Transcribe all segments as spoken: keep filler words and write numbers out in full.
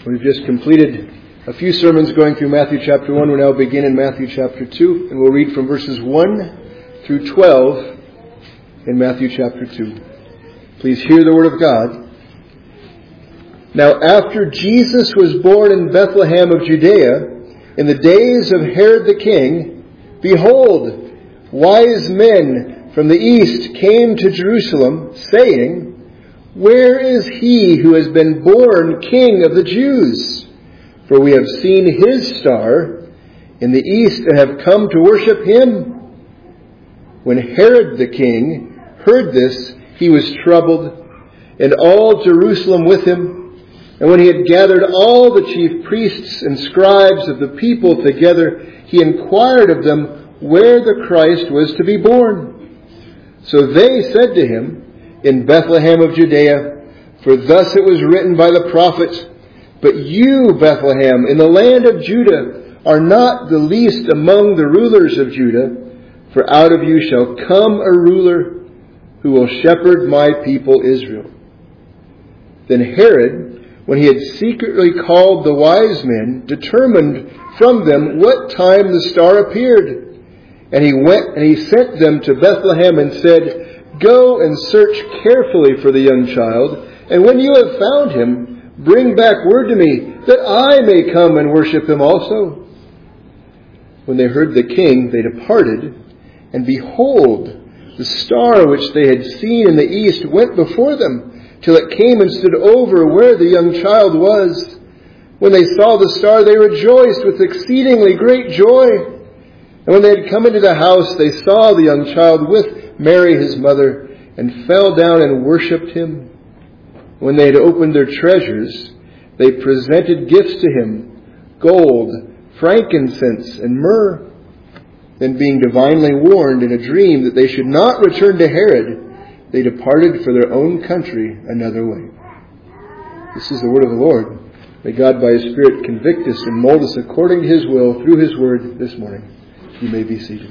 We've just completed a few sermons going through Matthew chapter one. We'll now begin in Matthew chapter two, and we'll read from verses one through twelve in Matthew chapter two. Please hear the word of God. Now after Jesus was born in Bethlehem of Judea, in the days of Herod the king, behold, wise men from the east came to Jerusalem, saying, Where is he who has been born King of the Jews? For we have seen his star in the east and have come to worship him. When Herod the king heard this, he was troubled, and all Jerusalem with him. And when he had gathered all the chief priests and scribes of the people together, he inquired of them where the Christ was to be born. So they said to him, In Bethlehem of Judea, for thus it was written by the prophet, But you, Bethlehem, in the land of Judah, are not the least among the rulers of Judah, for out of you shall come a ruler who will shepherd my people Israel. Then Herod, when he had secretly called the wise men, determined from them what time the star appeared. And he went and he sent them to Bethlehem and said, Go and search carefully for the young child, and when you have found him, bring back word to me, that I may come and worship him also. When they heard the king, they departed, and behold, the star which they had seen in the east went before them, till it came and stood over where the young child was. When they saw the star, they rejoiced with exceedingly great joy. And when they had come into the house, they saw the young child with Mary his mother, and fell down and worshipped him. When they had opened their treasures, they presented gifts to him, gold, frankincense, and myrrh. Then being divinely warned in a dream that they should not return to Herod, they departed for their own country another way. This is the word of the Lord. May God by His Spirit convict us and mold us according to His will through His word this morning. You may be seated.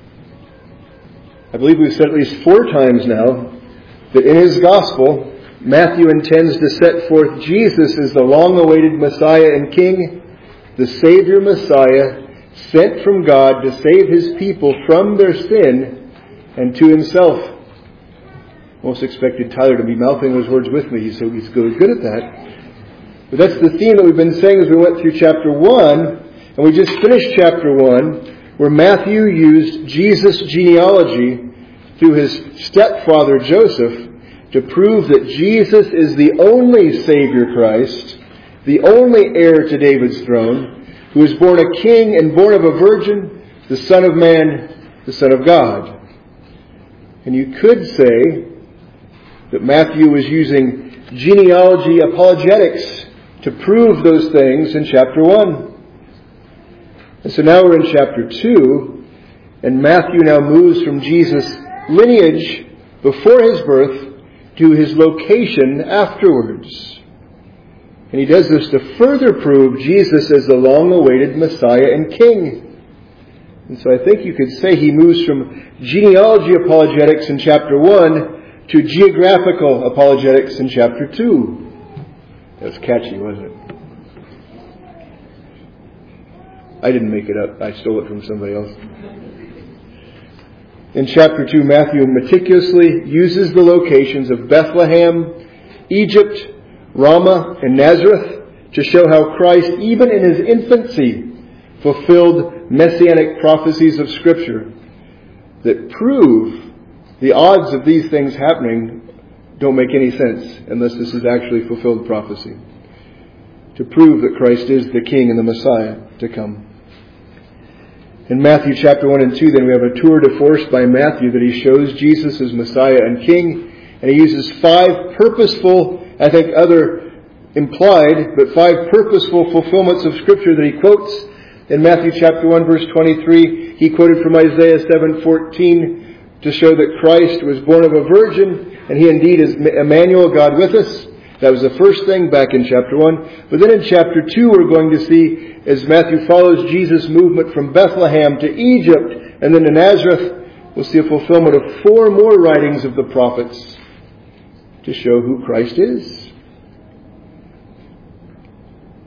I believe we've said at least four times now that in his gospel, Matthew intends to set forth Jesus as the long-awaited Messiah and King, the Savior Messiah, sent from God to save His people from their sin and to Himself. Most expected Tyler to be mouthing those words with me, so he's good, good at that. But that's the theme that we've been saying as we went through chapter one, and we just finished chapter one, where Matthew used Jesus' genealogy through his stepfather Joseph to prove that Jesus is the only Savior Christ, the only heir to David's throne, who was born a king and born of a virgin, the Son of Man, the Son of God. And you could say that Matthew was using genealogy apologetics to prove those things in chapter one. And so now we're in chapter two, and Matthew now moves from Jesus' lineage before his birth to his location afterwards. And he does this to further prove Jesus as the long-awaited Messiah and King. And so I think you could say he moves from genealogy apologetics in chapter one to geographical apologetics in chapter two. That was catchy, wasn't it? I didn't make it up. I stole it from somebody else. In chapter two, Matthew meticulously uses the locations of Bethlehem, Egypt, Ramah, and Nazareth to show how Christ, even in his infancy, fulfilled messianic prophecies of Scripture that prove the odds of these things happening don't make any sense unless this is actually fulfilled prophecy. To prove that Christ is the King and the Messiah to come. In Matthew chapter one and two, then we have a tour de force by Matthew that he shows Jesus as Messiah and King. And he uses five purposeful, I think other implied, but five purposeful fulfillments of Scripture that he quotes. In Matthew chapter one verse twenty-three, he quoted from Isaiah seven fourteen to show that Christ was born of a virgin, and he indeed is Emmanuel, God with us. That was the first thing back in chapter one. But then in chapter two, we're going to see, as Matthew follows Jesus' movement from Bethlehem to Egypt and then to Nazareth, we'll see a fulfillment of four more writings of the prophets to show who Christ is.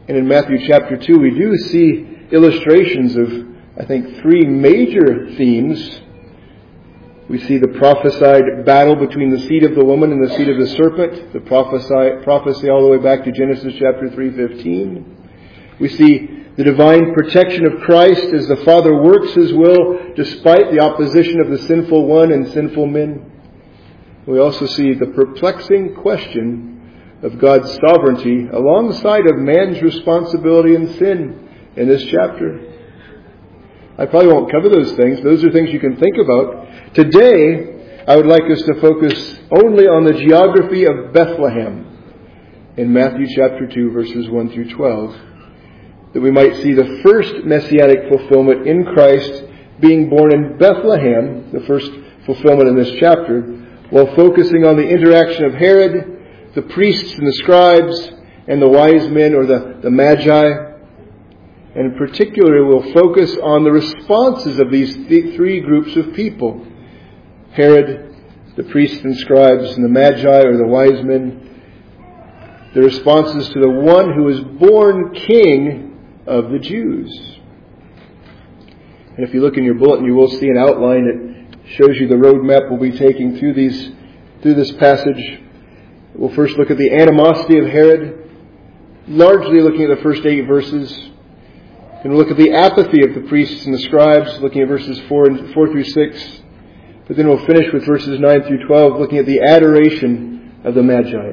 And in Matthew chapter two, we do see illustrations of, I think, three major themes. We see the prophesied battle between the seed of the woman and the seed of the serpent, the prophesy, prophecy all the way back to Genesis chapter three fifteen. We see the divine protection of Christ as the Father works His will despite the opposition of the sinful one and sinful men. We also see the perplexing question of God's sovereignty alongside of man's responsibility and sin in this chapter. I probably won't cover those things. Those are things you can think about. Today, I would like us to focus only on the geography of Bethlehem in Matthew chapter two, verses one through twelve. That we might see the first messianic fulfillment in Christ being born in Bethlehem, the first fulfillment in this chapter, while focusing on the interaction of Herod, the priests and the scribes, and the wise men or the, the magi. And in particular, we'll focus on the responses of these th- three groups of people. Herod, the priests and scribes, and the magi or the wise men. The responses to the one who was born king of the Jews. And if you look in your bulletin, you will see an outline that shows you the roadmap we'll be taking through these, through this passage. We'll first look at the animosity of Herod, largely looking at the first eight verses. And we'll look at the apathy of the priests and the scribes, looking at verses four and four through six. But then we'll finish with verses nine through twelve, looking at the adoration of the magi.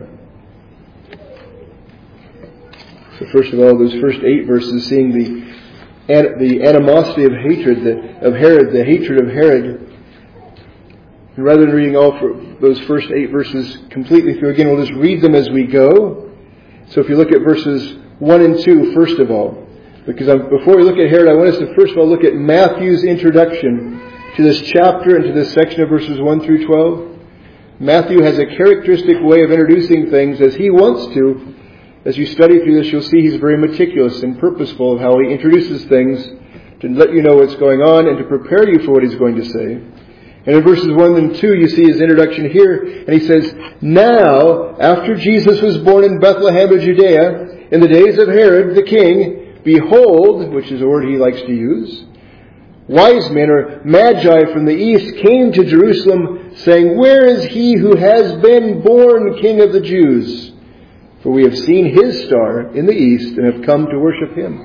So first of all, those first eight verses, seeing the the animosity of hatred the, of Herod, the hatred of Herod. And rather than reading all for those first eight verses completely through again, we'll just read them as we go. So if you look at verses one and two, first of all, because I'm, before we look at Herod, I want us to first of all look at Matthew's introduction to this chapter and to this section of verses one through twelve. Matthew has a characteristic way of introducing things as he wants to. As you study through this, you'll see he's very meticulous and purposeful of how he introduces things to let you know what's going on and to prepare you for what he's going to say. And in verses one and two, you see his introduction here, and he says, "Now, after Jesus was born in Bethlehem of Judea, in the days of Herod the king, behold," which is a word he likes to use, "wise men or magi from the east came to Jerusalem, saying, 'Where is he who has been born King of the Jews? For we have seen his star in the east and have come to worship him.'"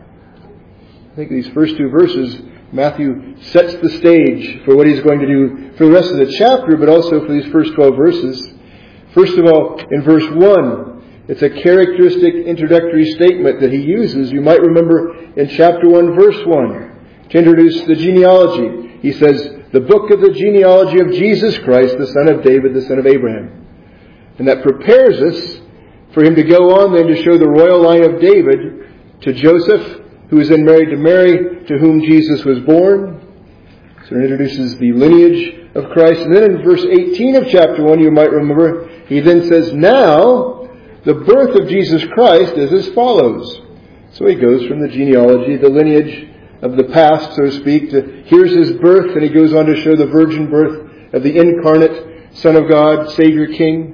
I think these first two verses, Matthew sets the stage for what he's going to do for the rest of the chapter, but also for these first twelve verses. First of all, in verse one, it's a characteristic introductory statement that he uses. You might remember in chapter one, verse one, to introduce the genealogy. He says, "The book of the genealogy of Jesus Christ, the son of David, the son of Abraham." And that prepares us for him to go on then to show the royal line of David to Joseph, who was then married to Mary, to whom Jesus was born. So it introduces the lineage of Christ. And then in verse eighteen of chapter one, you might remember, he then says, "Now, the birth of Jesus Christ is as follows." So he goes from the genealogy, the lineage of the past, so to speak, to here's his birth, and he goes on to show the virgin birth of the incarnate Son of God, Savior, King.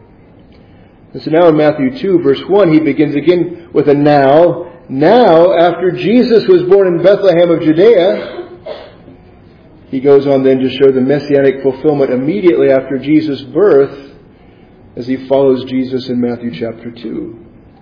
And so now in Matthew two, verse one, he begins again with a now. Now, after Jesus was born in Bethlehem of Judea, he goes on then to show the messianic fulfillment immediately after Jesus' birth as he follows Jesus in Matthew chapter two.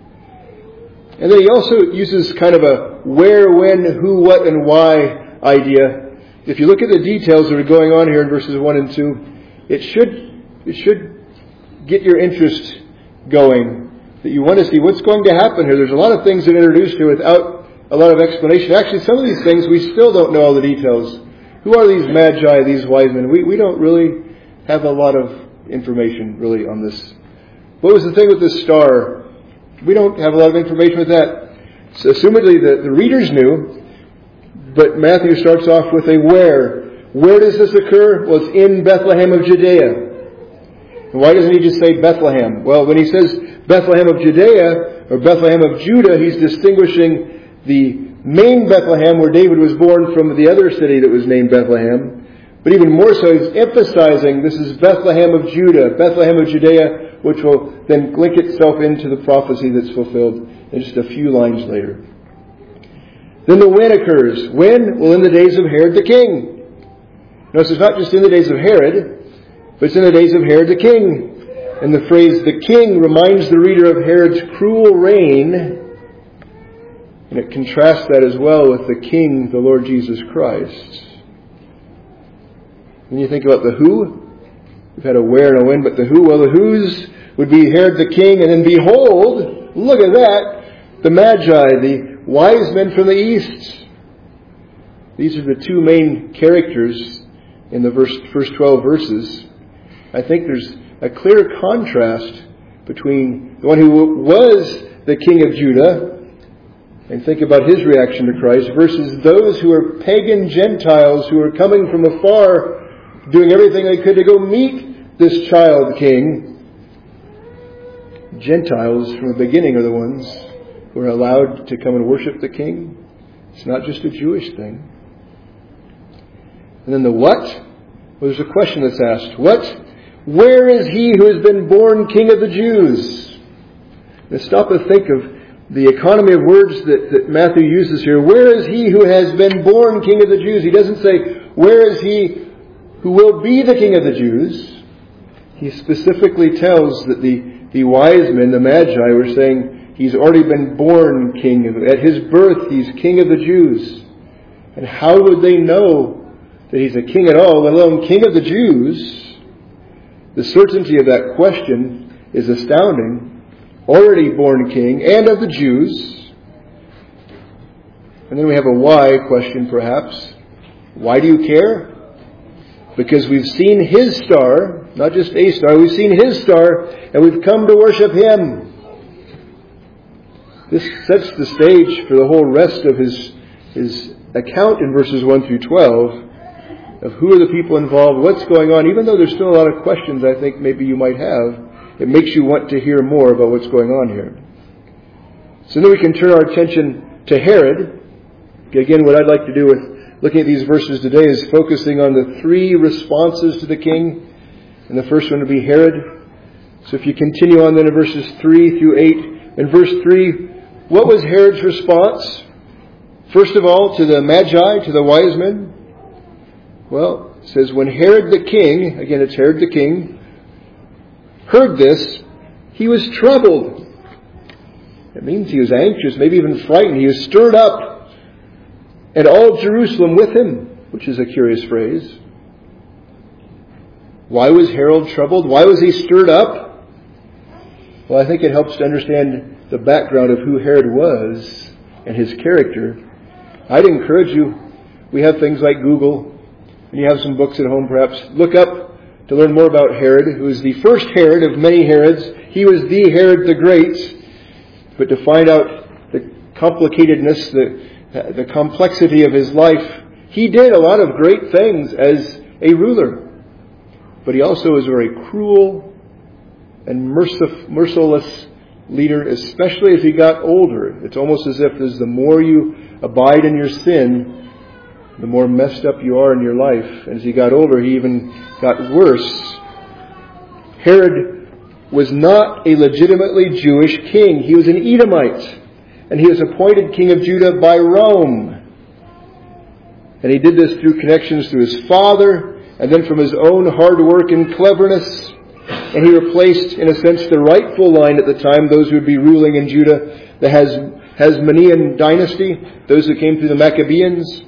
And then he also uses kind of a where, when, who, what, and why idea. If you look at the details that are going on here in verses one and two, it should, it should get your interest going, that you want to see what's going to happen here. There's a lot of things that are introduced here without a lot of explanation. Actually, some of these things we still don't know all the details. Who are these magi, these wise men? We, we don't really have a lot of information really on this. What was the thing with this star? We don't have a lot of information with that. So assumedly the, the readers knew, but Matthew starts off with a where. Where does this occur? Well, it's in Bethlehem of Judea. And why doesn't he just say Bethlehem? Well, when he says Bethlehem of Judea, or Bethlehem of Judah, he's distinguishing the main Bethlehem where David was born from the other city that was named Bethlehem. But even more so, he's emphasizing this is Bethlehem of Judah, Bethlehem of Judea, which will then link itself into the prophecy that's fulfilled in just a few lines later. Then the when occurs. When? Well, in the days of Herod the king. Notice it's not just in the days of Herod, but it's in the days of Herod the king. And the phrase the king reminds the reader of Herod's cruel reign, and it contrasts that as well with the king, the Lord Jesus Christ. When you think about the who, we've had a where and a when, but the who, well, the who's would be Herod the king, and then behold, look at that, the Magi, the wise men from the east. These are the two main characters in the verse, first twelve verses. I think there's a clear contrast between the one who was the king of Judah, and think about his reaction to Christ, versus those who are pagan Gentiles who are coming from afar, doing everything they could to go meet this child king. Gentiles from the beginning are the ones who are allowed to come and worship the king. It's not just a Jewish thing. And then the what? Well, there's a question that's asked. What? Where is he who has been born King of the Jews? Now stop and think of the economy of words that, that Matthew uses here. Where is he who has been born King of the Jews? He doesn't say, where is he who will be the King of the Jews? He specifically tells that the, the wise men, the Magi, were saying he's already been born King. At his birth, he's King of the Jews. And how would they know that he's a king at all, let alone King of the Jews? The certainty of that question is astounding. Already born king, and of the Jews. And then we have a why question perhaps. Why do you care? Because we've seen his star, not just a star, we've seen his star, and we've come to worship him. This sets the stage for the whole rest of his, his account in verses one through twelve. Of who are the people involved, what's going on. Even though there's still a lot of questions I think maybe you might have, it makes you want to hear more about what's going on here. So then we can turn our attention to Herod. Again, what I'd like to do with looking at these verses today is focusing on the three responses to the king. And the first one would be Herod. So if you continue on then in verses three through eight. In verse three, what was Herod's response? First of all, to the Magi, to the wise men. Well, it says, when Herod the king, again it's Herod the king, heard this, he was troubled. It means he was anxious, maybe even frightened. He was stirred up, and all Jerusalem with him, which is a curious phrase. Why was Herod troubled? Why was he stirred up? Well, I think it helps to understand the background of who Herod was and his character. I'd encourage you, we have things like Google, and you have some books at home perhaps, look up to learn more about Herod, who was the first Herod of many Herods. He was the Herod the Great. But to find out the complicatedness, the, the complexity of his life, he did a lot of great things as a ruler. But he also was a very cruel and mercif- merciless leader, especially as he got older. It's almost as if as the more you abide in your sin, the more messed up you are in your life. And as he got older, he even got worse. Herod was not a legitimately Jewish king. He was an Edomite. And he was appointed king of Judah by Rome. And he did this through connections through his father, and then from his own hard work and cleverness. And he replaced, in a sense, the rightful line at the time, those who would be ruling in Judah, the Hasmonean dynasty, those who came through the Maccabees.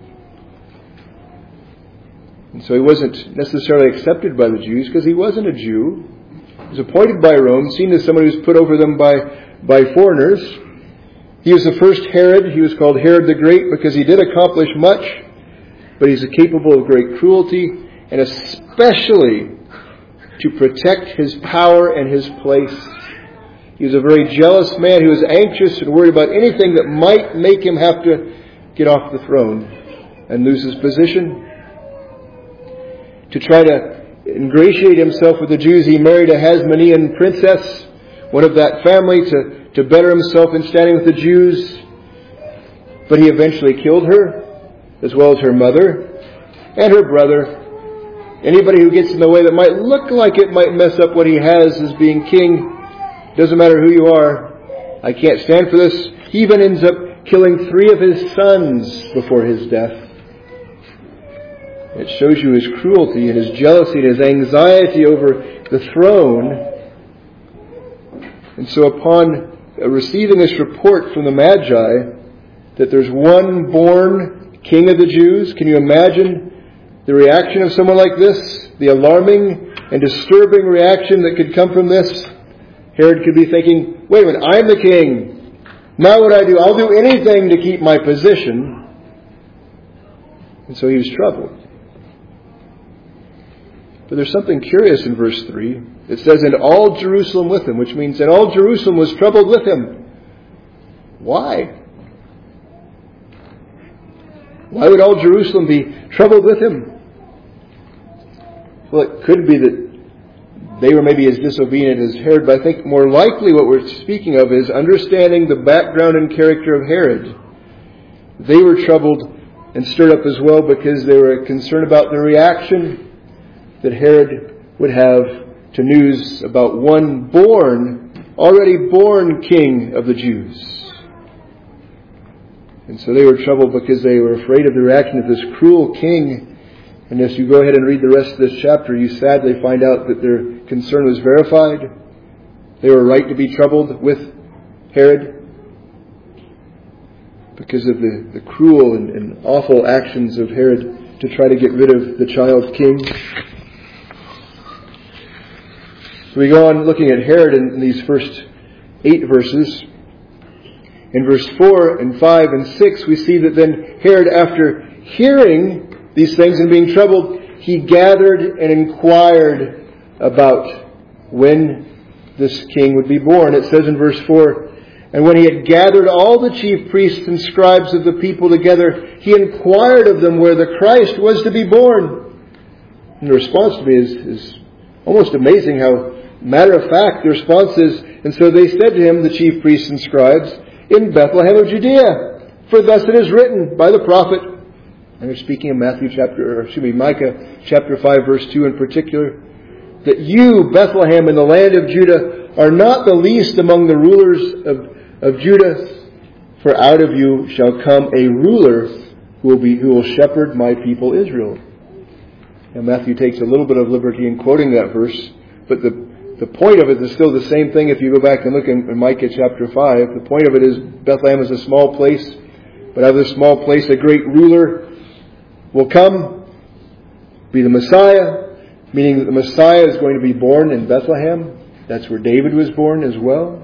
And so he wasn't necessarily accepted by the Jews because he wasn't a Jew. He was appointed by Rome, seen as someone who was put over them by, by foreigners. He was the first Herod. He was called Herod the Great because he did accomplish much, but he's capable of great cruelty, and especially to protect his power and his place. He was a very jealous man who was anxious and worried about anything that might make him have to get off the throne and lose his position. To try to ingratiate himself with the Jews, he married a Hasmonean princess, one of that family, to, to better himself in standing with the Jews. But he eventually killed her, as well as her mother and her brother. Anybody who gets in the way that might look like it might mess up what he has as being king, doesn't matter who you are, I can't stand for this. He even ends up killing three of his sons before his death. It shows you his cruelty and his jealousy and his anxiety over the throne. And so upon receiving this report from the Magi that there's one born king of the Jews, can you imagine the reaction of someone like this? The alarming and disturbing reaction that could come from this? Herod could be thinking, wait a minute, I'm the king. Now what I do, I'll do anything to keep my position. And so he was troubled. But there's something curious in verse three. It says, and all Jerusalem with him, which means that all Jerusalem was troubled with him. Why? Why would all Jerusalem be troubled with him? Well, it could be that they were maybe as disobedient as Herod, but I think more likely what we're speaking of is understanding the background and character of Herod. They were troubled and stirred up as well because they were concerned about the reaction that Herod would have to news about one born, already born king of the Jews. And so they were troubled because they were afraid of the reaction of this cruel king. And as you go ahead and read the rest of this chapter, you sadly find out that their concern was verified. They were right to be troubled with Herod because of the, the cruel and, and awful actions of Herod to try to get rid of the child king. So we go on looking at Herod in, in these first eight verses. In verse four and five and six, we see that then Herod, after hearing these things and being troubled, he gathered and inquired about when this king would be born. It says in verse four, and when he had gathered all the chief priests and scribes of the people together, he inquired of them where the Christ was to be born. And the response to me is, is almost amazing how matter of fact the response is, and so they said to him, the chief priests and scribes, in Bethlehem of Judea, for thus it is written by the prophet. And they're speaking of Matthew chapter, or excuse me, Micah chapter five, verse two in particular, that you, Bethlehem, in the land of Judah, are not the least among the rulers of, of Judah, for out of you shall come a ruler who will be who will shepherd my people Israel. Now Matthew takes a little bit of liberty in quoting that verse, but the The point of it is still the same thing if you go back and look in, in Micah chapter five. The point of it is Bethlehem is a small place, but out of this small place a great ruler will come, be the Messiah, meaning that the Messiah is going to be born in Bethlehem. That's where David was born as well.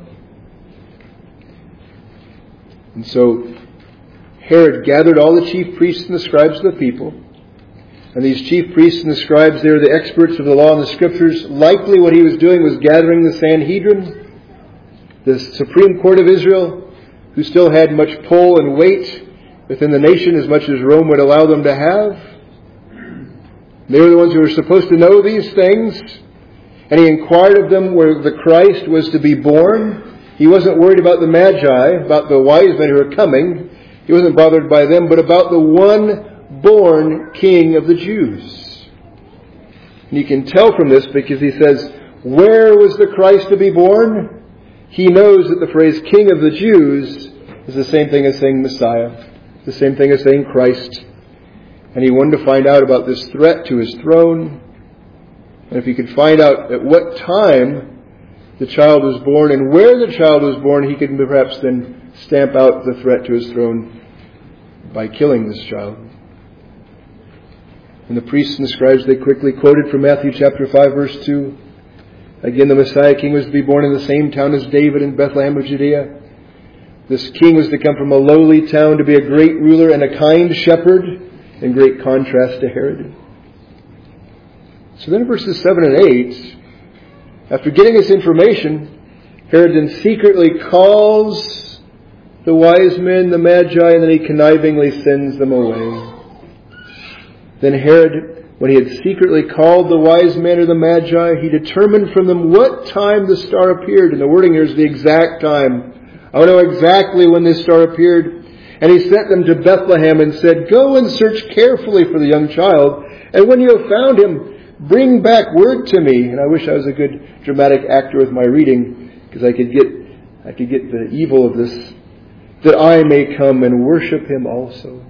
And so Herod gathered all the chief priests and the scribes of the people. And these chief priests and the scribes, they were the experts of the law and the scriptures. Likely what he was doing was gathering the Sanhedrin, the Supreme Court of Israel, who still had much pull and weight within the nation as much as Rome would allow them to have. They were the ones who were supposed to know these things. And he inquired of them where the Christ was to be born. He wasn't worried about the Magi, about the wise men who were coming. He wasn't bothered by them, but about the one born King of the Jews. And you can tell from this because he says, where was the Christ to be born? He knows that the phrase King of the Jews is the same thing as saying Messiah, the same thing as saying Christ. And he wanted to find out about this threat to his throne. And if he could find out at what time the child was born and where the child was born, he could perhaps then stamp out the threat to his throne by killing this child. And the priests and the scribes, they quickly quoted from Matthew chapter five, verse two. Again, the Messiah King was to be born in the same town as David in Bethlehem of Judea. This king was to come from a lowly town to be a great ruler and a kind shepherd, in great contrast to Herod. So then in verses seven and eight, after getting this information, Herod then secretly calls the wise men, the Magi, and then he connivingly sends them away. Then Herod, when he had secretly called the wise men or the Magi, he determined from them what time the star appeared. And the wording here is the exact time. I want to know exactly when this star appeared. And he sent them to Bethlehem and said, go and search carefully for the young child. And when you have found him, bring back word to me. And I wish I was a good dramatic actor with my reading, because I could get I could get the evil of this, that I may come and worship him also.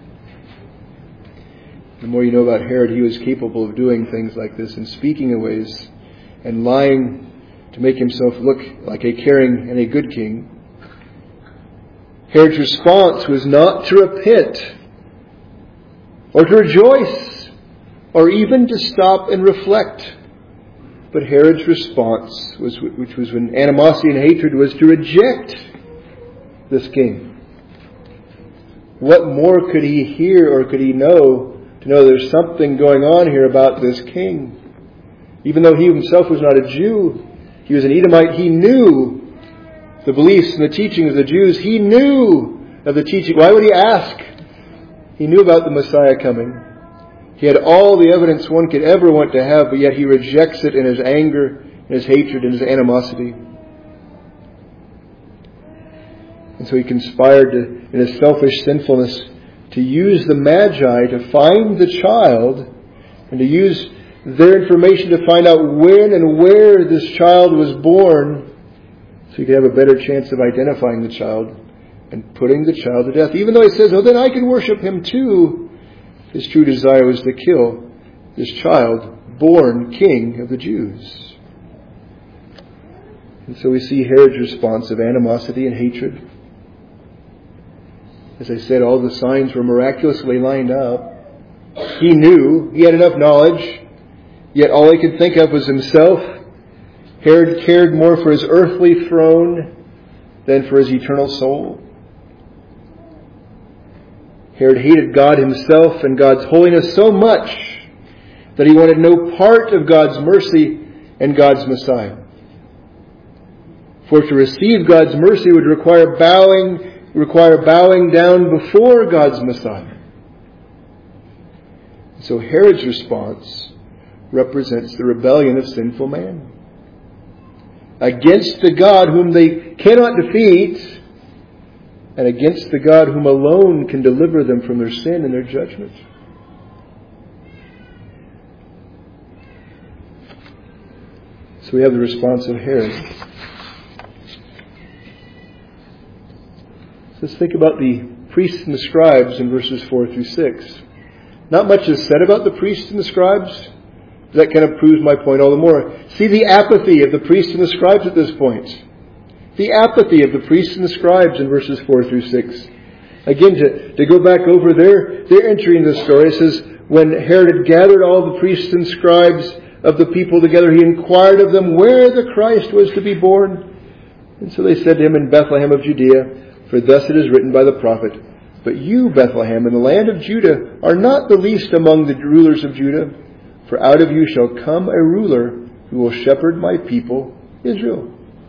The more you know about Herod, he was capable of doing things like this and speaking in ways and lying to make himself look like a caring and a good king. Herod's response was not to repent or to rejoice or even to stop and reflect. But Herod's response, was, which was when animosity and hatred, was to reject this king. What more could he hear or could he know to know there's something going on here about this king? Even though he himself was not a Jew, he was an Edomite, he knew the beliefs and the teachings of the Jews. He knew of the teaching. Why would he ask? He knew about the Messiah coming. He had all the evidence one could ever want to have, but yet he rejects it in his anger, in his hatred, in his animosity. And so he conspired to, in his selfish sinfulness, to use the Magi to find the child and to use their information to find out when and where this child was born, so he could have a better chance of identifying the child and putting the child to death. Even though he says, oh, then I can worship him too, his true desire was to kill this child, born king of the Jews. And so we see Herod's response of animosity and hatred. As I said, all the signs were miraculously lined up. He knew, he had enough knowledge, yet all he could think of was himself. Herod cared more for his earthly throne than for his eternal soul. Herod hated God himself and God's holiness so much that he wanted no part of God's mercy and God's Messiah. For to receive God's mercy would require bowing require bowing down before God's Messiah. So Herod's response represents the rebellion of sinful man against the God whom they cannot defeat, and against the God whom alone can deliver them from their sin and their judgment. So we have the response of Herod. Let's think about the priests and the scribes in verses four through six. Not much is said about the priests and the scribes. That kind of proves my point all the more. See the apathy of the priests and the scribes at this point. The apathy of the priests and the scribes in verses four through six. Again, to, to go back over their, their entry in the story, it says, when Herod had gathered all the priests and scribes of the people together, he inquired of them where the Christ was to be born. And so they said to him, in Bethlehem of Judea, for thus it is written by the prophet, but you, Bethlehem, in the land of Judah, are not the least among the rulers of Judah, for out of you shall come a ruler who will shepherd my people, Israel.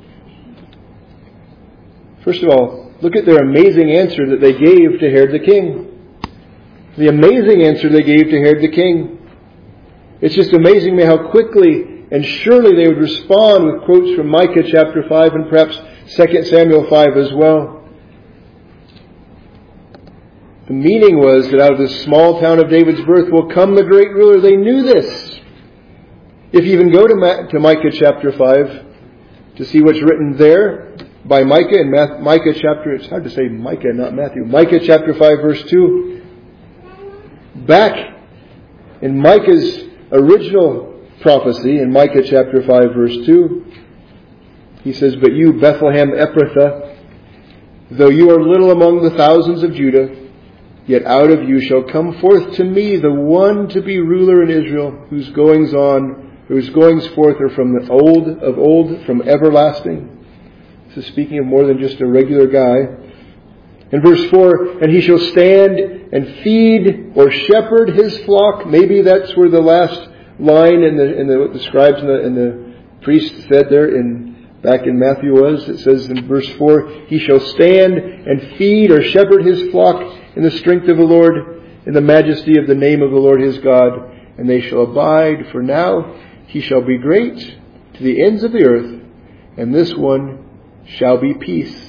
First of all, look at their amazing answer that they gave to Herod the king. The amazing answer they gave to Herod the king. It's just amazing me how quickly and surely they would respond with quotes from Micah chapter five and perhaps Second Samuel five as well. The meaning was that out of this small town of David's birth will come the great ruler. They knew this. If you even go to, Ma- to Micah chapter five to see what's written there by Micah in Ma- Micah chapter, it's hard to say Micah, not Matthew. Micah chapter five verse two. Back in Micah's original prophecy in Micah chapter five verse two, he says, but you, Bethlehem Ephrathah, though you are little among the thousands of Judah, yet out of you shall come forth to me the one to be ruler in Israel, whose goings on, whose goings forth are from the old of old, from everlasting. This is speaking of more than just a regular guy. In verse four, and he shall stand and feed or shepherd his flock. Maybe that's where the last line in the in the what the scribes and the, and the priests said there in back in Matthew was. It says in verse four, he shall stand and feed or shepherd his flock in the strength of the Lord, in the majesty of the name of the Lord his God, and they shall abide, for now he shall be great to the ends of the earth, and this one shall be peace.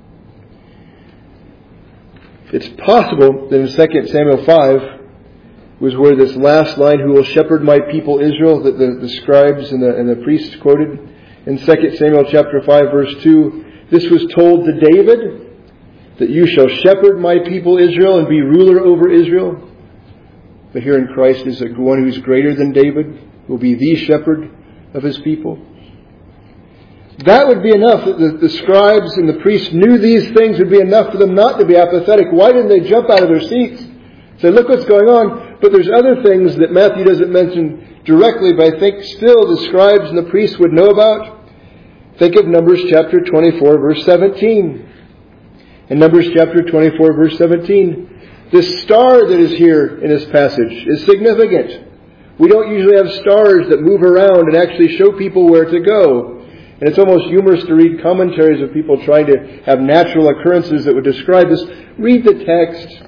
It's possible that in Second Samuel five, was where this last line, who will shepherd my people Israel, that the, the scribes and the, and the priests quoted. In Second Samuel chapter five, verse two, this was told to David, that you shall shepherd my people Israel and be ruler over Israel. But here in Christ is one who's greater than David, will be the shepherd of his people. That would be enough. The, the scribes and the priests knew these things would be enough for them not to be apathetic. Why didn't they jump out of their seats? Say, look what's going on. But there's other things that Matthew doesn't mention directly, but I think still the scribes and the priests would know about. Think of Numbers chapter twenty-four, verse seventeen. In Numbers chapter twenty-four, verse seventeen, this star that is here in this passage is significant. We don't usually have stars that move around and actually show people where to go. And it's almost humorous to read commentaries of people trying to have natural occurrences that would describe this. Read the text.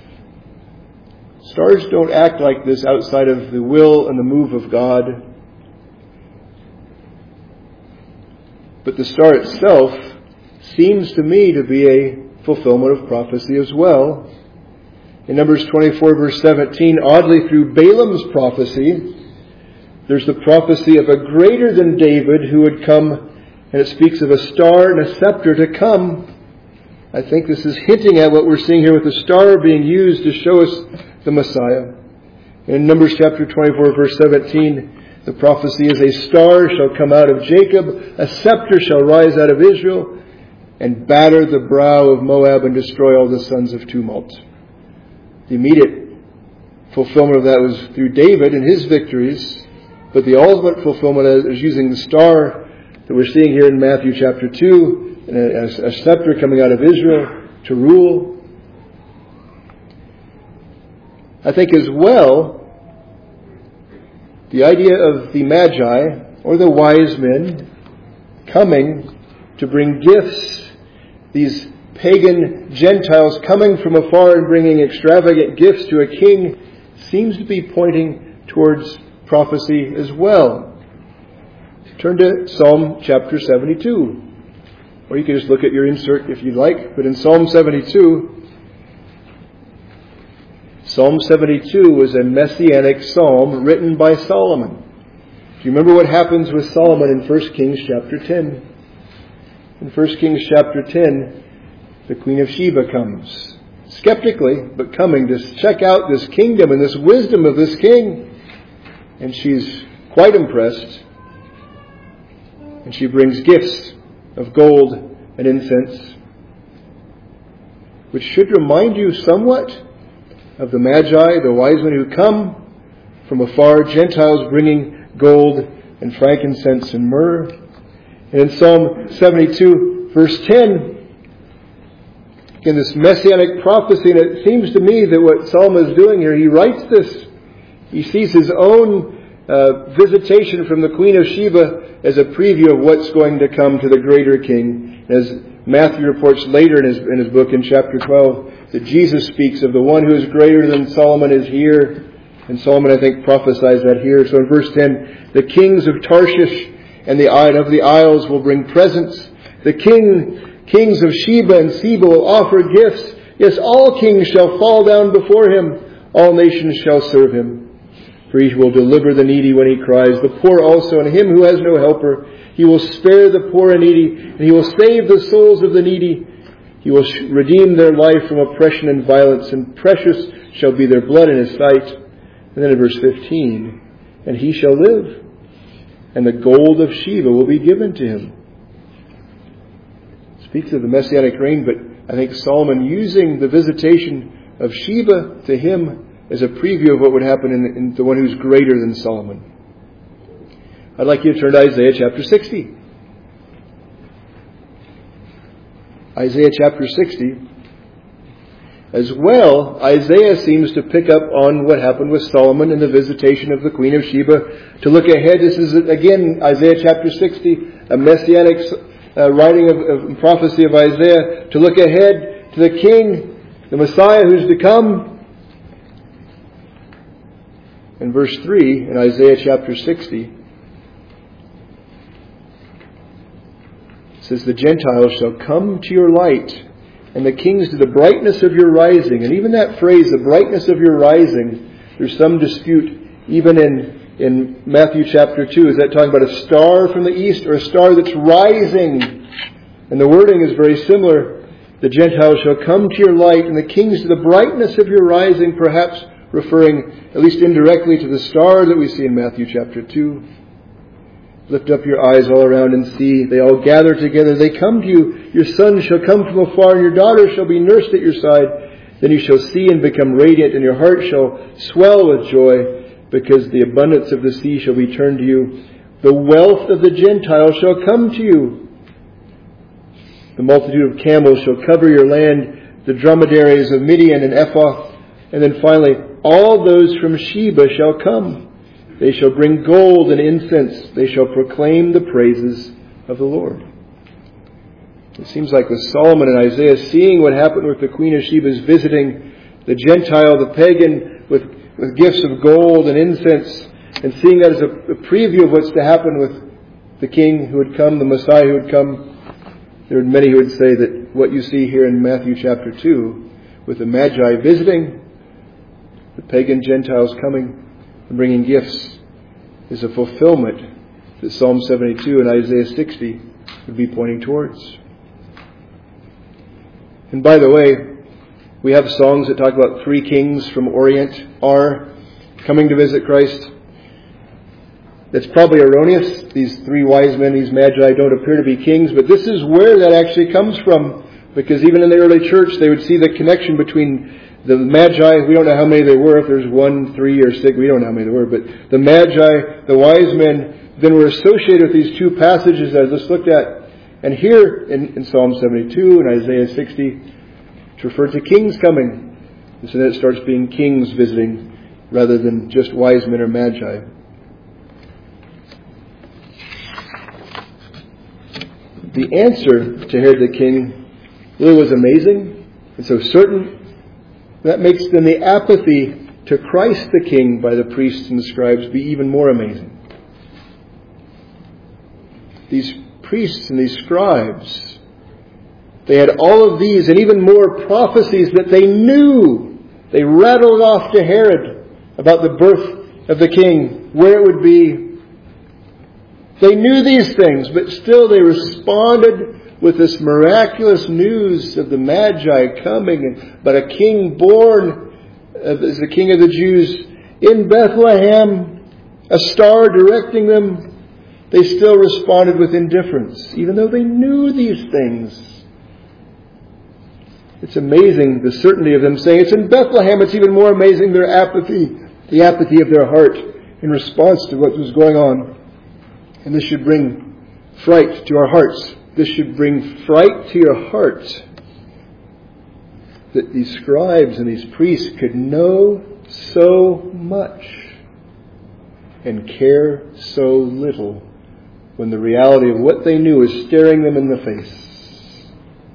Stars don't act like this outside of the will and the move of God. But the star itself seems to me to be a fulfillment of prophecy as well. In Numbers twenty-four, verse seventeen, oddly through Balaam's prophecy, there's the prophecy of a greater than David who would come, and it speaks of a star and a scepter to come. I think this is hinting at what we're seeing here with the star being used to show us the Messiah. In Numbers chapter twenty-four, verse seventeen, the prophecy is, a star shall come out of Jacob, a scepter shall rise out of Israel, and batter the brow of Moab and destroy all the sons of tumult. The immediate fulfillment of that was through David and his victories, but the ultimate fulfillment is using the star that we're seeing here in Matthew chapter two, and a, a scepter coming out of Israel to rule. I think as well, the idea of the Magi, or the wise men, coming to bring gifts, these pagan Gentiles coming from afar and bringing extravagant gifts to a king, seems to be pointing towards prophecy as well. Turn to Psalm chapter seventy-two. Or you can just look at your insert if you'd like. But in Psalm seventy-two, Psalm seventy-two was a messianic psalm written by Solomon. Do you remember what happens with Solomon in First Kings chapter ten? In First Kings chapter ten, the Queen of Sheba comes. Skeptically, but coming to check out this kingdom and this wisdom of this king. And she's quite impressed. And she brings gifts of gold and incense, which should remind you somewhat of the Magi, the wise men who come from afar, Gentiles bringing gold and frankincense and myrrh. And in Psalm seventy-two, verse ten, again, this messianic prophecy, and it seems to me that what Solomon is doing here, he writes this. He sees his own uh, visitation from the Queen of Sheba as a preview of what's going to come to the greater king. As Matthew reports later in his, in his book in chapter twelve, that Jesus speaks of the one who is greater than Solomon is here. And Solomon, I think, prophesies that here. So in verse ten, the kings of Tarshish and the of the isles will bring presents. The king, kings of Sheba and Seba will offer gifts. Yes, all kings shall fall down before him. All nations shall serve him. For he will deliver the needy when he cries, the poor also, and him who has no helper. He will spare the poor and needy, and he will save the souls of the needy. He will redeem their life from oppression and violence, and precious shall be their blood in his sight. And then in verse fifteen, and he shall live, and the gold of Sheba will be given to him. It speaks of the messianic reign, but I think Solomon using the visitation of Sheba to him as a preview of what would happen in, in the one who's greater than Solomon. I'd like you to turn to Isaiah chapter sixty. Isaiah chapter sixty. As well, Isaiah seems to pick up on what happened with Solomon and the visitation of the Queen of Sheba. To look ahead, this is again Isaiah chapter sixty, a messianic uh, writing of, of prophecy of Isaiah. To look ahead to the King, the Messiah who's to come. In verse three, in Isaiah chapter sixty, it says, the Gentiles shall come to your light, and the kings to the brightness of your rising. And even that phrase, the brightness of your rising, There's some dispute even in, in Matthew chapter two. Is that talking about a star from the east or a star that's rising? And the wording is very similar. The Gentiles shall come to your light, and the kings to the brightness of your rising, perhaps referring at least indirectly to the star that we see in Matthew chapter two. Lift up your eyes all around and see. They all gather together. They come to you. Your son shall come from afar, and your daughter shall be nursed at your side. Then you shall see and become radiant, and your heart shall swell with joy, because the abundance of the sea shall be turned to you. The wealth of the Gentiles shall come to you. The multitude of camels shall cover your land, the dromedaries of Midian and Ephah. And then finally, all those from Sheba shall come. They shall bring gold and incense. They shall proclaim the praises of the Lord. It seems like with Solomon and Isaiah, seeing what happened with the Queen of Sheba's visiting the Gentile, the pagan, with, with gifts of gold and incense, and seeing that as a, a preview of what's to happen with the King who would come, the Messiah who would come. There are many who would say that what you see here in Matthew chapter two, with the Magi visiting, the pagan Gentiles coming and bringing gifts, is a fulfillment that Psalm seventy-two and Isaiah sixty would be pointing towards. And by the way, we have songs that talk about three kings from Orient are coming to visit Christ. That's probably erroneous. These three wise men, these magi, don't appear to be kings, but this is where that actually comes from, because even in the early church they would see the connection between the magi. We don't know how many there were, if there's one, three, or six, we don't know how many there were, but the magi, the wise men, then were associated with these two passages that I just looked at. And here in, in Psalm seventy-two and Isaiah sixty, it's referred to kings coming. And so then it starts being kings visiting rather than just wise men or magi. The answer to Herod the king really was amazing and so certain. That makes then the apathy to Christ the king by the priests and the scribes be even more amazing. These priests and these scribes, they had all of these and even more prophecies that they knew. They rattled off to Herod about the birth of the king, where it would be. They knew these things, but still they responded with this miraculous news of the Magi coming, but a king born as the King of the Jews in Bethlehem, a star directing them. They still responded with indifference, even though they knew these things. It's amazing the certainty of them saying it's in Bethlehem. It's even more amazing their apathy, the apathy of their heart in response to what was going on. And this should bring fright to our hearts. This should bring fright to your heart that these scribes and these priests could know so much and care so little when the reality of what they knew is staring them in the face.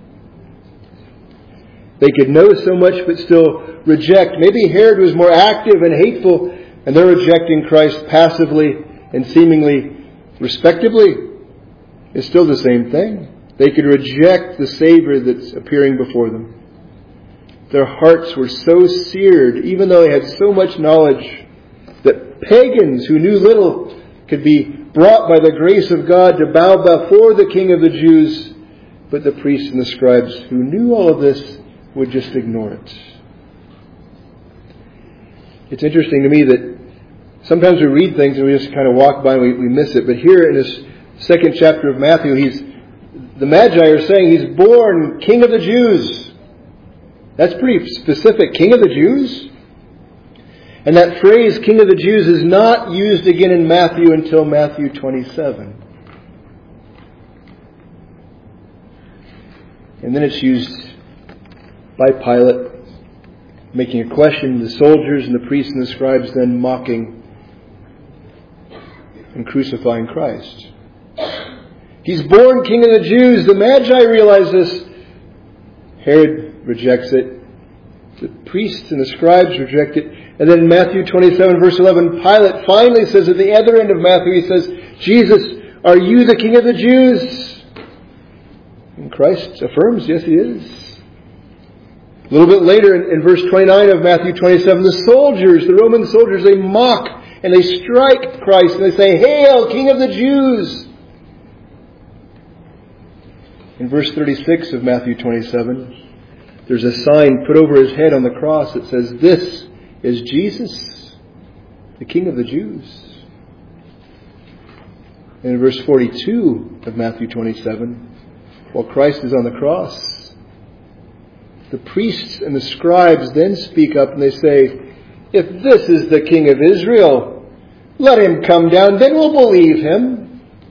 They could know so much but still reject. Maybe Herod was more active and hateful, and they're rejecting Christ passively and seemingly respectably. It's still the same thing. They could reject the Savior that's appearing before them. Their hearts were so seared, even though they had so much knowledge, that pagans who knew little could be brought by the grace of God to bow before the King of the Jews, but the priests and the scribes who knew all of this would just ignore it. It's interesting to me that sometimes we read things and we just kind of walk by and we, we miss it. But here in this second chapter of Matthew, he's the Magi are saying he's born King of the Jews. That's pretty specific. King of the Jews? And that phrase, King of the Jews, is not used again in Matthew until Matthew twenty-seven. And then it's used by Pilate, making a question, the soldiers and the priests and the scribes then mocking and crucifying Christ. He's born King of the Jews. The Magi realize this. Herod rejects it. The priests and the scribes reject it. And then Matthew twenty-seven verse eleven, Pilate finally says at the other end of Matthew, he says, Jesus, are you the King of the Jews? And Christ affirms, yes, he is. A little bit later in, in verse twenty-nine of Matthew twenty-seven, the soldiers, the Roman soldiers, they mock and they strike Christ and they say, "Hail, King of the Jews!" In verse thirty-six of Matthew twenty-seven, there's a sign put over his head on the cross that says, "This is Jesus, the King of the Jews." And in verse forty-two of Matthew twenty-seven, while Christ is on the cross, the priests and the scribes then speak up and they say, "If this is the King of Israel, let him come down, then we'll believe him."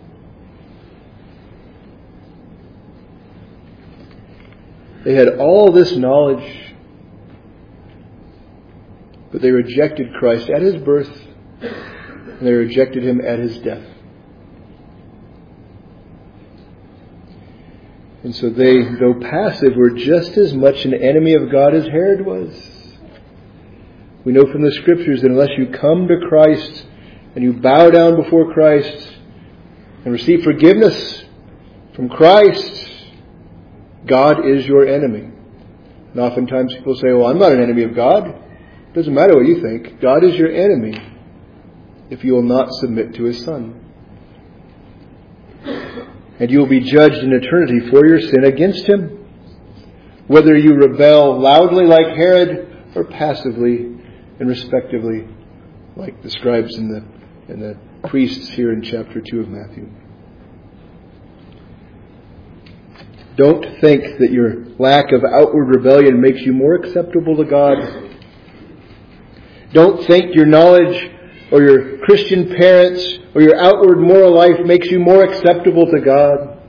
They had all this knowledge, but they rejected Christ at his birth, and they rejected him at his death. And so they, though passive, were just as much an enemy of God as Herod was. We know from the Scriptures that unless you come to Christ and you bow down before Christ and receive forgiveness from Christ, God is your enemy. And oftentimes people say, "Well, I'm not an enemy of God." It doesn't matter what you think. God is your enemy if you will not submit to his Son. And you will be judged in eternity for your sin against him, whether you rebel loudly like Herod or passively and respectively like the scribes and the, and the priests here in chapter two of Matthew. Don't think that your lack of outward rebellion makes you more acceptable to God. Don't think your knowledge or your Christian parents or your outward moral life makes you more acceptable to God.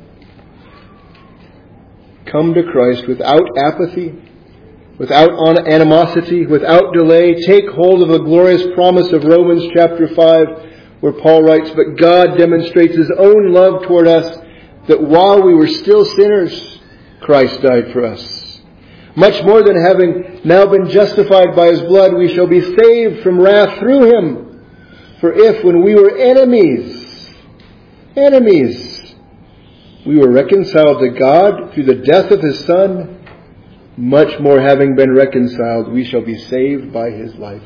Come to Christ without apathy, without animosity, without delay. Take hold of the glorious promise of Romans chapter five, where Paul writes, "But God demonstrates his own love toward us, that while we were still sinners, Christ died for us. Much more than having now been justified by his blood, we shall be saved from wrath through him. For if, when we were enemies, enemies, we were reconciled to God through the death of his Son, much more having been reconciled, we shall be saved by his life."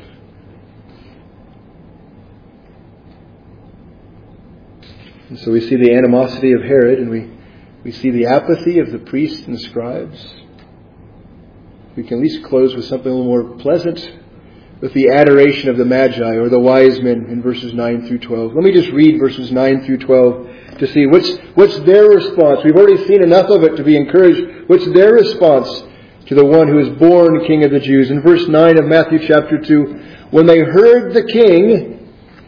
And so we see the animosity of Herod, and we, we see the apathy of the priests and scribes. We can at least close with something a little more pleasant, with the adoration of the Magi or the wise men in verses nine through twelve. Let me just read verses nine through twelve to see what's, what's their response. We've already seen enough of it to be encouraged. What's their response to the one who is born King of the Jews? In verse nine of Matthew chapter two, "When they heard the king,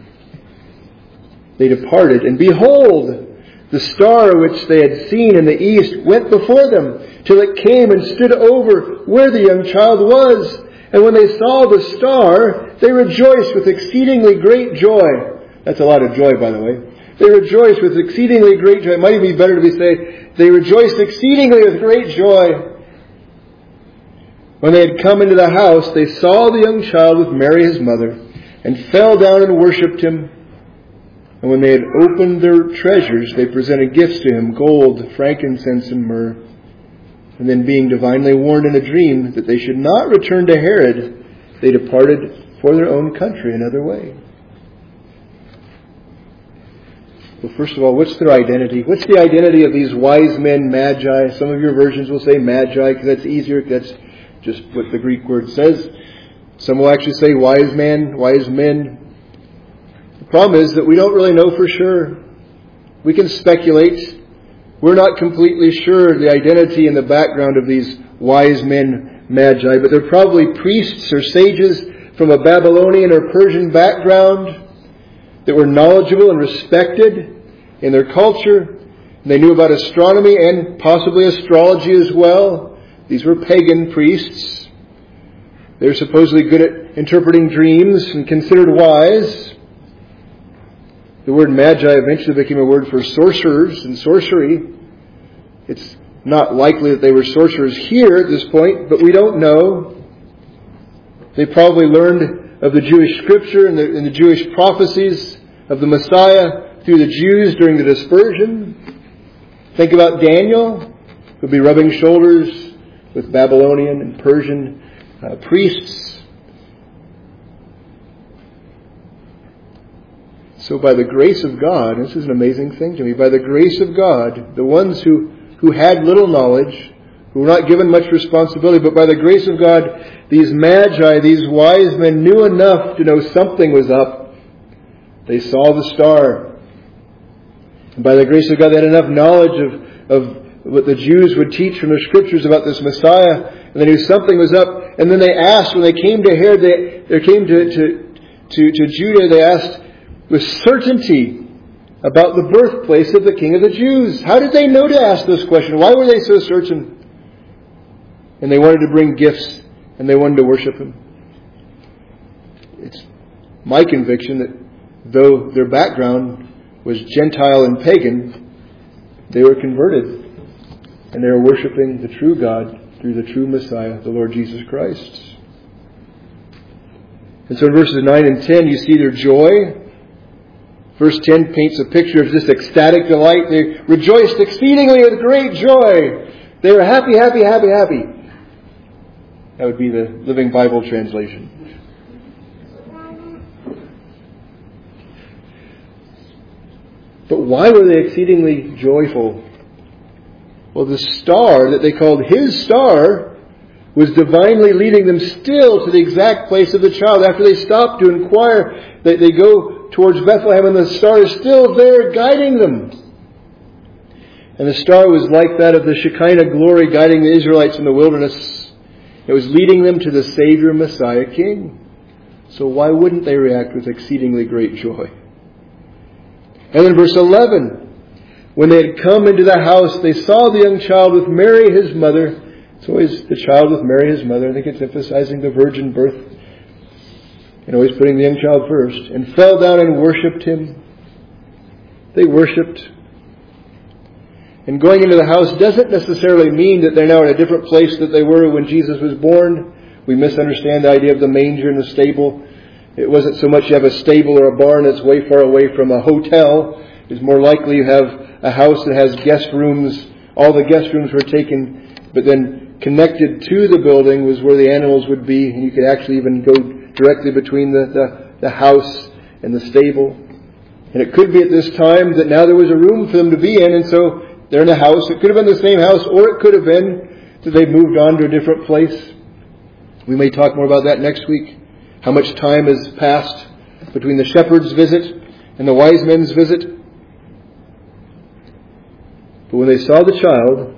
they departed, and behold, the star which they had seen in the east went before them, till it came and stood over where the young child was. And when they saw the star, they rejoiced with exceedingly great joy." That's a lot of joy, by the way. They rejoiced with exceedingly great joy. It might even be better to be say, they rejoiced exceedingly with great joy. When they had come into the house, they saw the young child with Mary his mother, and fell down and worshipped him. And when they had opened their treasures, they presented gifts to him, gold, frankincense, and myrrh. And then, being divinely warned in a dream that they should not return to Herod, they departed for their own country another way. Well, first of all, what's their identity? What's the identity of these wise men, magi? Some of your versions will say magi because that's easier. That's just what the Greek word says. Some will actually say wise man, wise men. The problem is that we don't really know for sure. We can speculate. We're not completely sure the identity and the background of these wise men, magi, but they're probably priests or sages from a Babylonian or Persian background that were knowledgeable and respected in their culture. And they knew about astronomy and possibly astrology as well. These were pagan priests. They were supposedly good at interpreting dreams and considered wise. The word magi eventually became a word for sorcerers and sorcery. It's not likely that they were sorcerers here at this point, but we don't know. They probably learned of the Jewish scripture and the, and the Jewish prophecies of the Messiah through the Jews during the dispersion. Think about Daniel, who'll be rubbing shoulders with Babylonian and Persian uh, priests. So by the grace of God, this is an amazing thing to me, by the grace of God, the ones who, who had little knowledge, who were not given much responsibility, but by the grace of God, these magi, these wise men knew enough to know something was up. They saw the star. And by the grace of God, they had enough knowledge of, of what the Jews would teach from the Scriptures about this Messiah, and they knew something was up. And then they asked, when they came to Herod, they, they came to, to, to, to Judah, they asked with certainty about the birthplace of the King of the Jews. How did they know to ask this question? Why were they so certain? And they wanted to bring gifts, and they wanted to worship Him. It's my conviction that though their background was Gentile and pagan, they were converted. And they were worshiping the true God through the true Messiah, the Lord Jesus Christ. And so in verses nine and ten, you see their joy. Verse ten paints a picture of this ecstatic delight. They rejoiced exceedingly with great joy. They were happy, happy, happy, happy. That would be the Living Bible translation. But why were they exceedingly joyful? Well, the star that they called His star was divinely leading them still to the exact place of the child. After they stopped to inquire, they, they go towards Bethlehem, and the star is still there guiding them. And the star was like that of the Shekinah glory guiding the Israelites in the wilderness. It was leading them to the Savior, Messiah, King. So why wouldn't they react with exceedingly great joy? And then verse eleven. When they had come into the house, they saw the young child with Mary, His mother. It's always the child with Mary, His mother. I think it's emphasizing the virgin birth. And always putting the young child first. And fell down and worshipped Him. They worshipped. And going into the house doesn't necessarily mean that they're now in a different place that they were when Jesus was born. We misunderstand the idea of the manger and the stable. It wasn't so much you have a stable or a barn that's way far away from a hotel. It's more likely you have a house that has guest rooms. All the guest rooms were taken, but then connected to the building was where the animals would be, and you could actually even go directly between the, the, the house and the stable. And it could be at this time that now there was a room for them to be in, and so they're in a house. It could have been the same house, or it could have been that they moved on to a different place. We may talk more about that next week. How much time has passed between the shepherd's visit and the wise men's visit. But when they saw the child,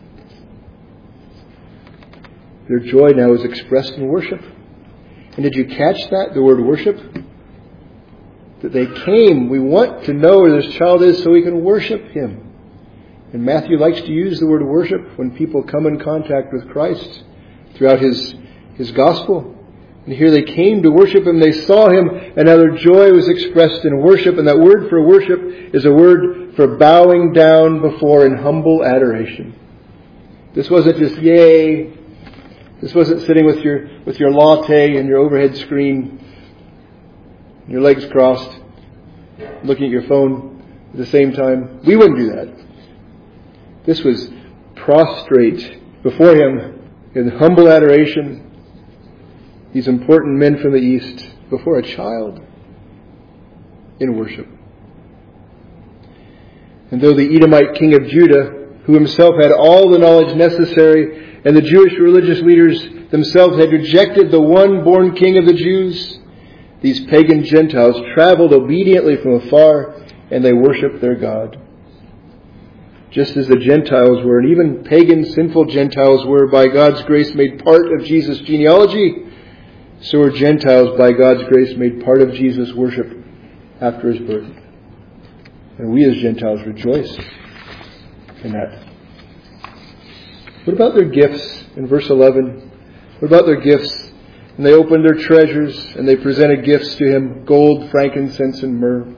their joy now is expressed in worship. And did you catch that, the word worship? That they came, we want to know where this child is so we can worship Him. And Matthew likes to use the word worship when people come in contact with Christ throughout his, his gospel. And here they came to worship Him, they saw Him, and now their joy was expressed in worship. And that word for worship is a word for bowing down before in humble adoration. This wasn't just yay. This wasn't sitting with your with your latte and your overhead screen, your legs crossed, looking at your phone at the same time. We wouldn't do that. This was prostrate before Him in humble adoration. These important men from the East before a child in worship. And though the Edomite king of Judah, who himself had all the knowledge necessary, and the Jewish religious leaders themselves had rejected the one born king of the Jews, these pagan Gentiles traveled obediently from afar, and they worshiped their God. Just as the Gentiles were, and even pagan sinful Gentiles were by God's grace made part of Jesus' genealogy, so were Gentiles by God's grace made part of Jesus' worship after His birth. And we as Gentiles rejoice in that. What about their gifts in verse eleven? What about their gifts? And they opened their treasures and they presented gifts to Him, gold, frankincense, and myrrh.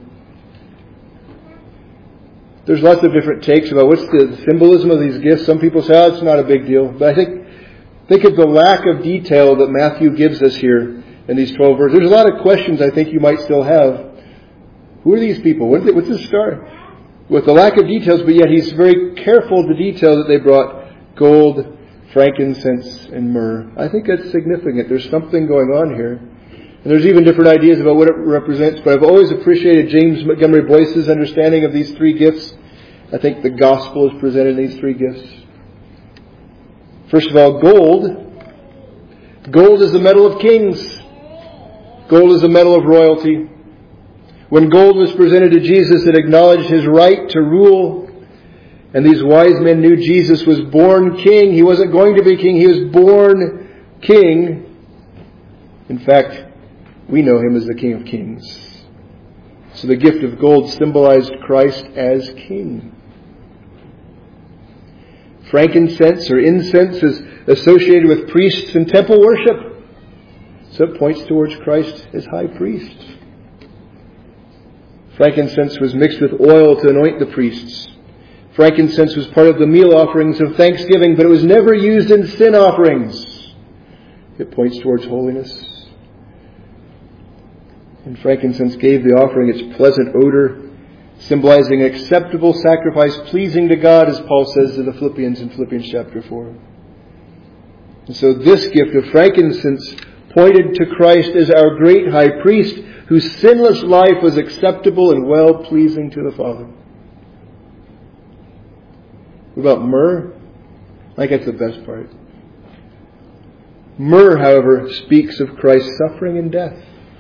There's lots of different takes about what's the symbolism of these gifts. Some people say, oh, it's not a big deal. But I think think of the lack of detail that Matthew gives us here in these twelve verses. There's a lot of questions I think you might still have. Who are these people? What is it, what's this star? With the lack of details, but yet he's very careful to detail that they brought gold, frankincense and myrrh. I think that's significant. There's something going on here. And there's even different ideas about what it represents, but I've always appreciated James Montgomery Boyce's understanding of these three gifts. I think the gospel is presented in these three gifts. First of all, gold. Gold is the metal of kings. Gold is the metal of royalty. When gold was presented to Jesus, it acknowledged his right to rule. And these wise men knew Jesus was born king. He wasn't going to be king. He was born king. In fact, we know him as the King of Kings. So the gift of gold symbolized Christ as king. Frankincense or incense is associated with priests and temple worship. So it points towards Christ as high priest. Frankincense was mixed with oil to anoint the priests. Frankincense was part of the meal offerings of thanksgiving, but it was never used in sin offerings. It points towards holiness. And frankincense gave the offering its pleasant odor, symbolizing an acceptable sacrifice pleasing to God, as Paul says to the Philippians in Philippians chapter four. And so this gift of frankincense pointed to Christ as our great high priest, whose sinless life was acceptable and well-pleasing to the Father. What about myrrh? I think that's the best part. Myrrh, however, speaks of Christ's suffering and death.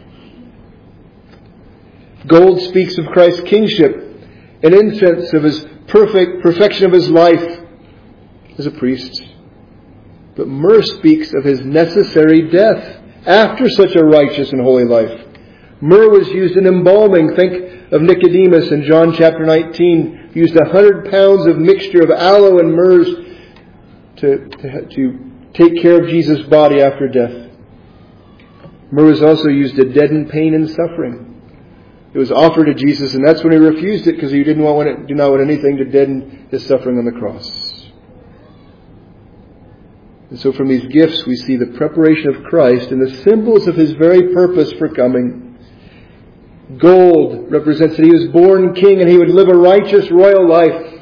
Gold speaks of Christ's kingship, and incense of his perfect perfection of his life as a priest. But myrrh speaks of his necessary death after such a righteous and holy life. Myrrh was used in embalming. Think of Nicodemus in John chapter nineteen. He used a hundred pounds of mixture of aloe and myrrh to, to, to take care of Jesus' body after death. Myrrh was also used to deaden pain and suffering. It was offered to Jesus, and that's when he refused it, because he didn't want it, did not want anything to deaden his suffering on the cross. And so from these gifts we see the preparation of Christ and the symbols of his very purpose for coming. Gold represents that he was born king and he would live a righteous royal life.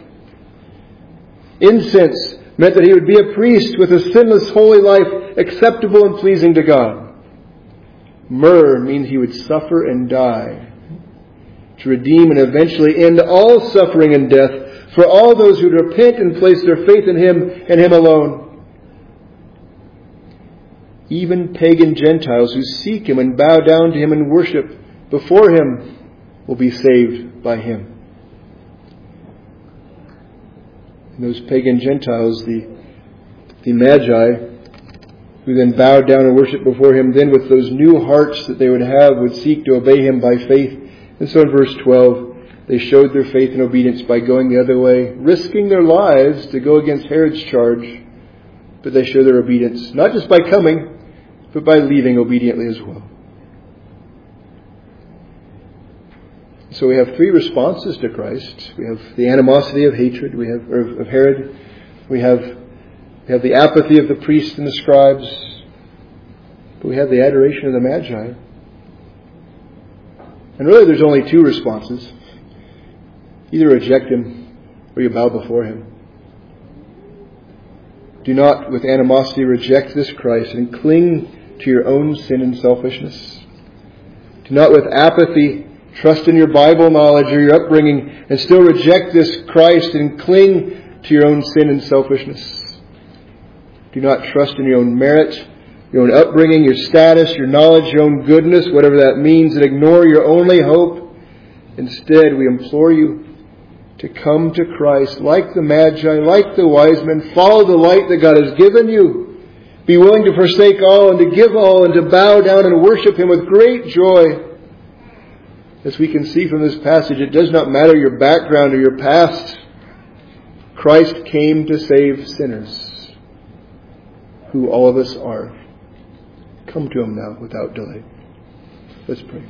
Incense meant that he would be a priest with a sinless holy life, acceptable and pleasing to God. Myrrh means he would suffer and die, to redeem and eventually end all suffering and death for all those who repent and place their faith in him and him alone. Even pagan Gentiles who seek him and bow down to him and worship before him will be saved by him. And those pagan Gentiles, the, the Magi, who then bowed down and worshiped before him, then with those new hearts that they would have, would seek to obey him by faith. And so in verse twelve, they showed their faith and obedience by going the other way, risking their lives to go against Herod's charge. But they show their obedience, not just by coming, but by leaving obediently as well. So we have three responses to Christ. We have the animosity of hatred, we have or of Herod. We have, we have the apathy of the priests and the scribes. But we have the adoration of the Magi. And really there's only two responses. Either reject him or you bow before him. Do not with animosity reject this Christ and cling to your own sin and selfishness. Do not with apathy trust in your Bible knowledge or your upbringing and still reject this Christ and cling to your own sin and selfishness. Do not trust in your own merit, your own upbringing, your status, your knowledge, your own goodness, whatever that means, and ignore your only hope. Instead, we implore you to come to Christ like the Magi, like the wise men. Follow the light that God has given you. Be willing to forsake all and to give all and to bow down and worship him with great joy. As we can see from this passage, it does not matter your background or your past. Christ came to save sinners, who all of us are. Come to him now without delay. Let's pray.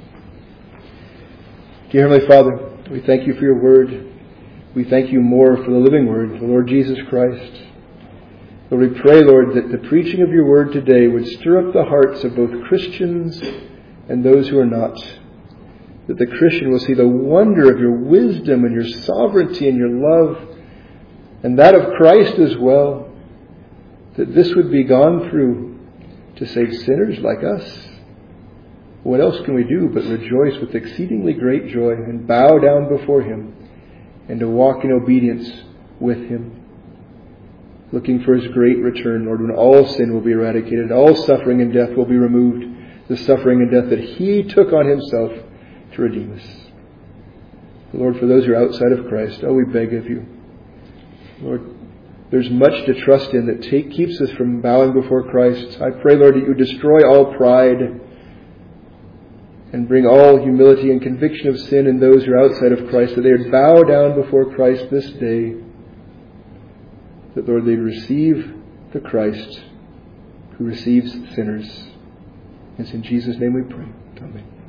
Dear Heavenly Father, we thank you for your word. We thank you more for the living word, the Lord Jesus Christ. Lord, we pray, Lord, that the preaching of your word today would stir up the hearts of both Christians and those who are not. That the Christian will see the wonder of your wisdom and your sovereignty and your love, and that of Christ as well. that this would be gone through to save sinners like us, what else can we do but rejoice with exceedingly great joy and bow down before Him and to walk in obedience with Him, looking for His great return, Lord, when all sin will be eradicated, all suffering and death will be removed, the suffering and death that He took on Himself to redeem us. Lord, for those who are outside of Christ, oh, we beg of You, Lord, there's much to trust in that take, keeps us from bowing before Christ. I pray, Lord, that You destroy all pride and bring all humility and conviction of sin in those who are outside of Christ, that they would bow down before Christ this day, that, Lord, they'd receive the Christ who receives sinners. It's in Jesus' name we pray. Amen.